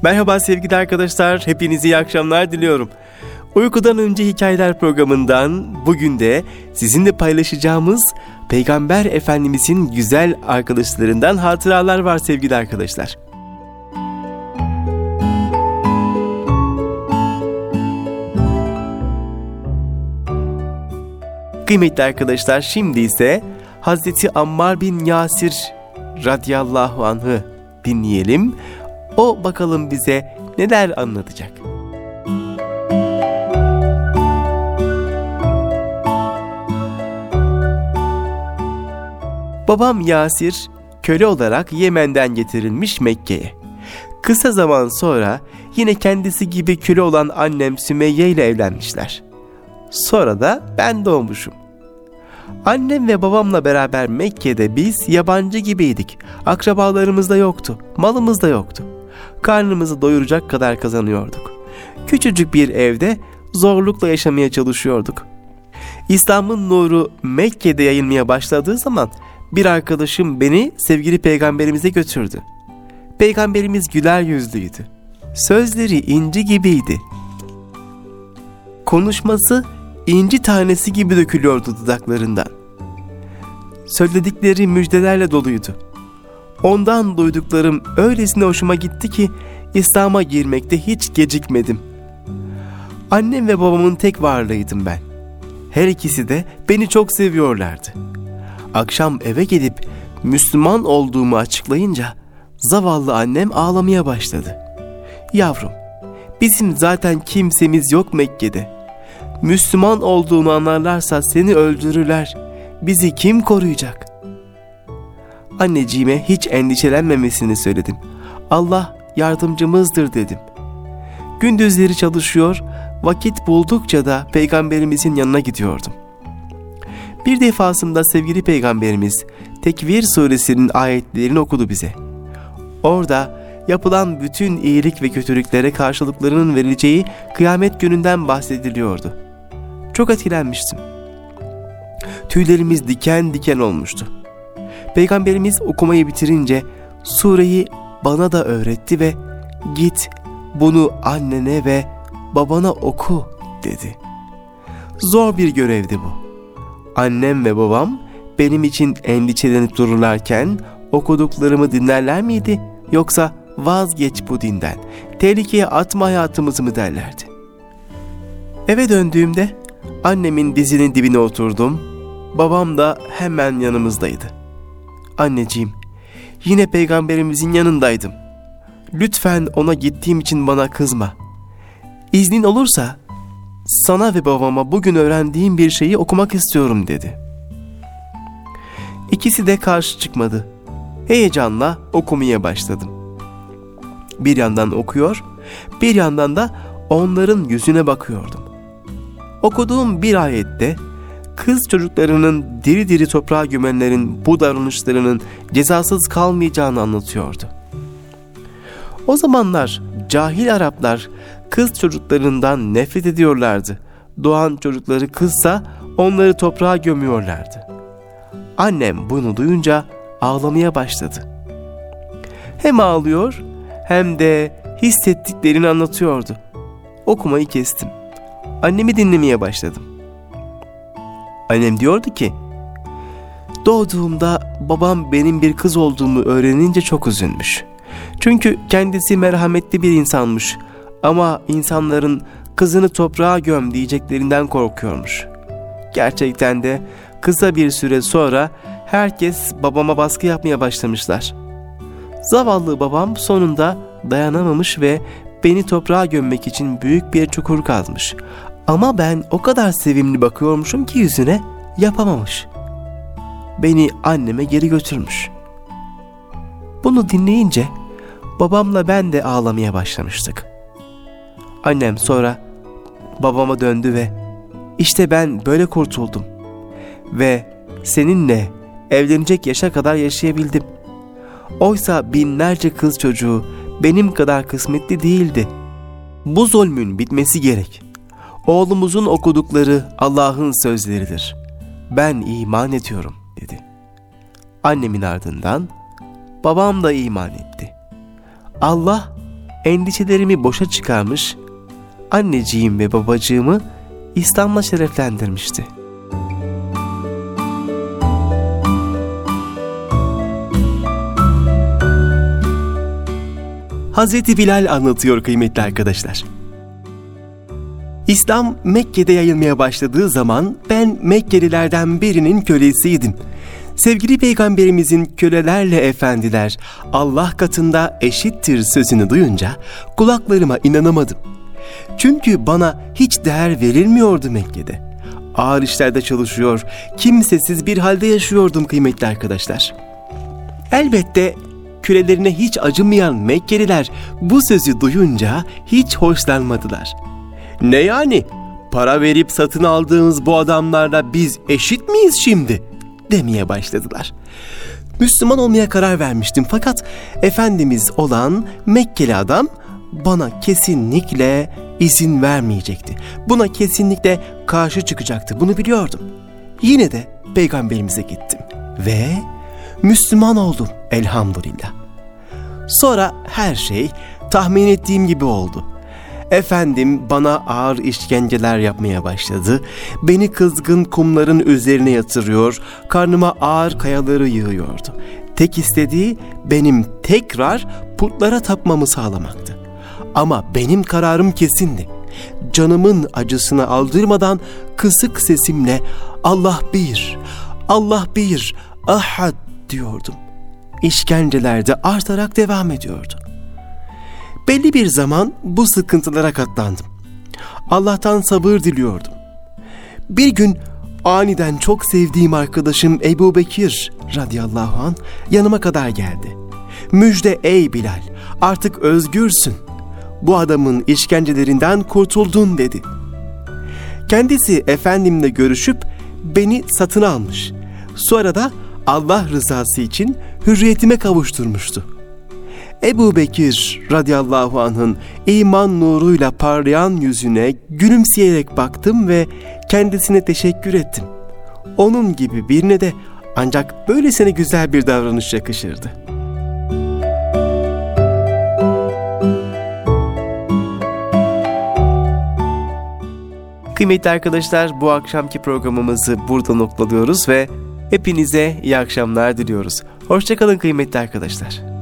Merhaba sevgili arkadaşlar, hepinize iyi akşamlar diliyorum. Uykudan önce hikayeler programından bugün de sizinle paylaşacağımız Peygamber Efendimizin güzel arkadaşlarından hatıralar var sevgili arkadaşlar. Kıymetli arkadaşlar, şimdi ise Hazreti Ammar bin Yasir radıyallahu anh'ı dinleyelim. O bakalım bize neler anlatacak. Babam Yasir köle olarak Yemen'den getirilmiş Mekke'ye. Kısa zaman sonra yine kendisi gibi köle olan annem Sümeyye ile evlenmişler. Sonra da ben doğmuşum. Annem ve babamla beraber Mekke'de biz yabancı gibiydik. Akrabalarımız da yoktu, malımız da yoktu. Karnımızı doyuracak kadar kazanıyorduk. Küçücük bir evde zorlukla yaşamaya çalışıyorduk. İslam'ın nuru Mekke'de yayılmaya başladığı zaman bir arkadaşım beni sevgili peygamberimize götürdü. Peygamberimiz güler yüzlüydü. Sözleri inci gibiydi. Konuşması inci tanesi gibi dökülüyordu dudaklarından. Söyledikleri müjdelerle doluydu. Ondan duyduklarım öylesine hoşuma gitti ki İslam'a girmekte hiç gecikmedim. Annem ve babamın tek varlığıydım ben. Her ikisi de beni çok seviyorlardı. Akşam eve gelip Müslüman olduğumu açıklayınca zavallı annem ağlamaya başladı. Yavrum, bizim zaten kimsemiz yok Mekke'de. Müslüman olduğunu anlarlarsa seni öldürürler. Bizi kim koruyacak? Anneciğime hiç endişelenmemesini söyledim. Allah yardımcımızdır dedim. Gündüzleri çalışıyor, vakit buldukça da peygamberimizin yanına gidiyordum. Bir defasında sevgili peygamberimiz Tekvir suresinin ayetlerini okudu bize. Orada yapılan bütün iyilik ve kötülüklere karşılıklarının verileceği kıyamet gününden bahsediliyordu. Çok etkilenmiştim. Tüylerimiz diken diken olmuştu. Peygamberimiz okumayı bitirince sureyi bana da öğretti ve "Git bunu annene ve babana oku" dedi. Zor bir görevdi bu. Annem ve babam benim için endişelenip dururlarken okuduklarımı dinlerler miydi, yoksa "Vazgeç bu dinden, tehlikeye atma hayatımızı" mı derlerdi? Eve döndüğümde annemin dizinin dibine oturdum, babam da hemen yanımızdaydı. Anneciğim, yine peygamberimizin yanındaydım. Lütfen ona gittiğim için bana kızma. İznin olursa sana ve babama bugün öğrendiğim bir şeyi okumak istiyorum dedi. İkisi de karşı çıkmadı. Heyecanla okumaya başladım. Bir yandan okuyor, bir yandan da onların yüzüne bakıyordum. Okuduğum bir ayette kız çocuklarının diri diri toprağa gömenlerin bu davranışlarının cezasız kalmayacağını anlatıyordu. O zamanlar cahil Araplar kız çocuklarından nefret ediyorlardı. Doğan çocukları kızsa onları toprağa gömüyorlardı. Annem bunu duyunca ağlamaya başladı. Hem ağlıyor hem de hissettiklerini anlatıyordu. Okumayı kestim. Annemi dinlemeye başladım. Annem diyordu ki, "Doğduğumda babam benim bir kız olduğumu öğrenince çok üzülmüş. Çünkü kendisi merhametli bir insanmış ama insanların kızını toprağa göm diyeceklerinden korkuyormuş. Gerçekten de kısa bir süre sonra herkes babama baskı yapmaya başlamışlar. Zavallı babam sonunda dayanamamış ve beni toprağa gömmek için büyük bir çukur kazmış. Ama ben o kadar sevimli bakıyormuşum ki yüzüne, yapamamış. Beni anneme geri götürmüş." Bunu dinleyince babamla ben de ağlamaya başlamıştık. Annem sonra babama döndü ve "İşte ben böyle kurtuldum ve seninle evlenecek yaşa kadar yaşayabildim. Oysa binlerce kız çocuğu benim kadar kısmetli değildi. Bu zulmün bitmesi gerek. Oğlumuzun okudukları Allah'ın sözleridir. Ben iman ediyorum" dedi. Annemin ardından babam da iman etti. Allah endişelerimi boşa çıkarmış, anneciğim ve babacığımı İslam'la şereflendirmişti. Hazreti Bilal anlatıyor kıymetli arkadaşlar. İslam Mekke'de yayılmaya başladığı zaman ben Mekkelilerden birinin kölesiydim. Sevgili Peygamberimizin kölelerle efendiler Allah katında eşittir sözünü duyunca kulaklarıma inanamadım. Çünkü bana hiç değer verilmiyordu Mekke'de. Ağır işlerde çalışıyor, kimsesiz bir halde yaşıyordum kıymetli arkadaşlar. Elbette kölelerine hiç acımayan Mekkeliler bu sözü duyunca hiç hoşlanmadılar. Ne yani? Para verip satın aldığımız bu adamlarla biz eşit miyiz şimdi? Demeye başladılar. Müslüman olmaya karar vermiştim fakat Efendimiz olan Mekkeli adam bana kesinlikle izin vermeyecekti. Buna kesinlikle karşı çıkacaktı. Bunu biliyordum. Yine de Peygamberimize gittim ve Müslüman oldum elhamdülillah. Sonra her şey tahmin ettiğim gibi oldu. Efendim bana ağır işkenceler yapmaya başladı. Beni kızgın kumların üzerine yatırıyor, karnıma ağır kayaları yığıyordu. Tek istediği benim tekrar putlara tapmamı sağlamaktı. Ama benim kararım kesindi. Canımın acısını aldırmadan kısık sesimle Allah bir, Allah bir, ahad diyordum. İşkenceler de artarak devam ediyordu. Belli bir zaman bu sıkıntılara katlandım. Allah'tan sabır diliyordum. Bir gün aniden çok sevdiğim arkadaşım Ebu Bekir radıyallahu anh yanıma kadar geldi. Müjde ey Bilal, artık özgürsün. Bu adamın işkencelerinden kurtuldun dedi. Kendisi Efendimle görüşüp beni satın almış. Sonra da Allah rızası için hürriyetime kavuşturmuştu. Ebu Bekir radıyallahu anh'ın iman nuruyla parlayan yüzüne gülümseyerek baktım ve kendisine teşekkür ettim. Onun gibi birine de ancak böylesine güzel bir davranış yakışırdı. Kıymetli arkadaşlar, bu akşamki programımızı burada noktalıyoruz ve hepinize iyi akşamlar diliyoruz. Hoşça kalın kıymetli arkadaşlar.